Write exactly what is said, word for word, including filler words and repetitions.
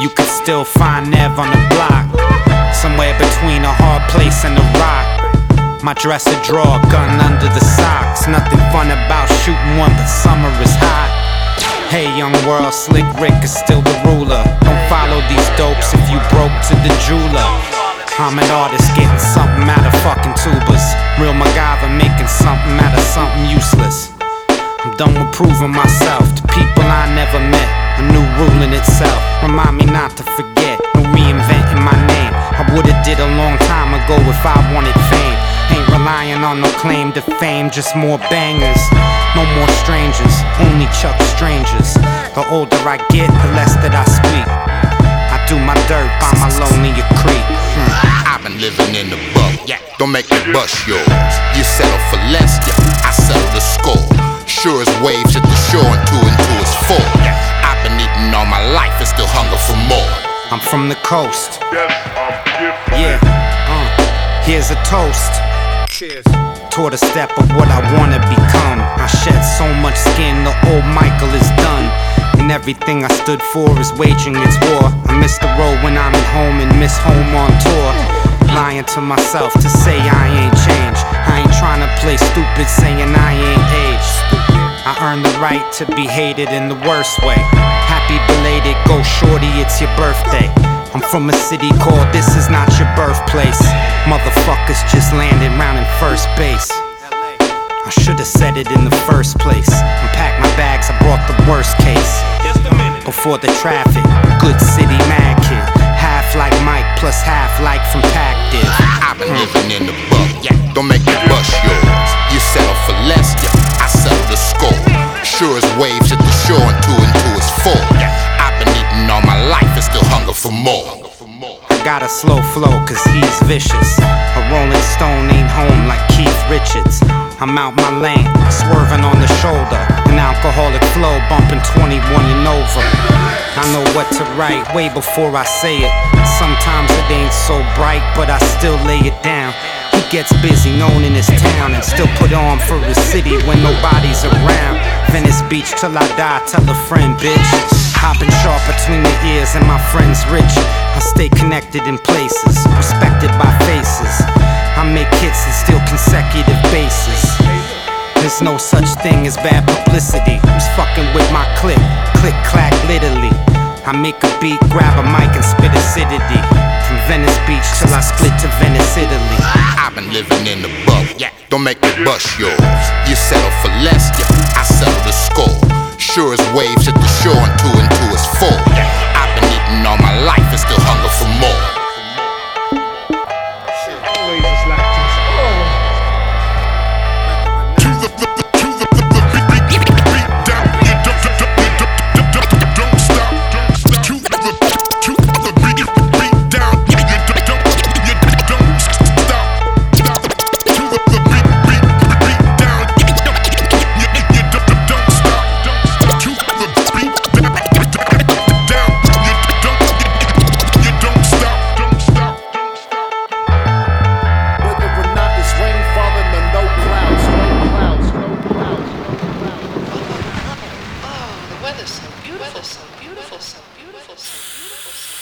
you could still find Nev on the block, somewhere between a hard place and a rock. My dresser drawer, gun under the socks. Nothing fun about shooting one, but summer is hot. Hey, young world, Slick Rick is still the ruler. Don't follow these dopes if you broke to the jeweler. I'm an artist getting something out of fucking tubas. Real MacGyver making something out of something useless. I'm done with proving myself to people I never met. A new rule in itself. Remind me not to forget. No reinventing my name. I would've did a long time ago if I wanted fame. Ain't relying on no claim to fame, just more bangers. No more strangers, only Chuck strangers. The older I get, the less that I speak. I do my dirt by my lonely creek. Hmm. I've been living in the buck, yeah. Don't make me bust yours. You settle for less, yeah. I settle the score. Sure as waves at the shore and two and two is four. Yeah. I've been eating all my life and still hunger for more. I'm from the coast. Yeah, uh, here's a toast. Cheers. Toward a step of what I wanna become. I shed so much skin, the old Michael is done. And everything I stood for is waging its war. I miss the road when I'm at home and miss home on tour. Lying to myself to say I ain't changed. I ain't trying to play stupid saying I ain't aged. I earned the right to be hated in the worst way. Happy belated, go shorty, it's your birthday. I'm from a city called This Is Not Your Birthplace. Motherfuckers just landed round in first base. I should've said it in the first place. Unpacked my bags, I brought the worst case. Before the traffic, good city mad kid. Half like Mike plus half like from Pactive. I've been living in the buck, yeah. Don't make me bust yours. You settle for less, yeah. I settle the score. Sure as waves at the shore and two and two is four. Yeah. I've been eating all my life and still hunger for more. I got a slow flow cause he's vicious. A rolling stone ain't home like Keith Richards. I'm out my lane, swerving on the shoulder. An alcoholic flow, bumping twenty-one and over. I know what to write way before I say it. Sometimes it ain't so bright, but I still lay it down. He gets busy, known in his town, and still put on for his city when nobody's around. Venice Beach till I die, tell a friend, bitch. Hopping sharp between the ears and my friends rich. I stay connected in places, respected by faces. I make hits and steal consecutive bases. There's no such thing as bad publicity. Who's fucking with my clip? Click clack literally. I make a beat, grab a mic and spit acidity. From Venice Beach till I split to Venice, Italy. I've been living in the buck, yeah. Don't make me bust yours. You settle for less, yeah. I settle the score. Sure as waves at the shore and two and two is four. Yeah. I've been eating all my life and still hunger for more. Weather so beautiful, so beautiful, so beautiful, so beautiful.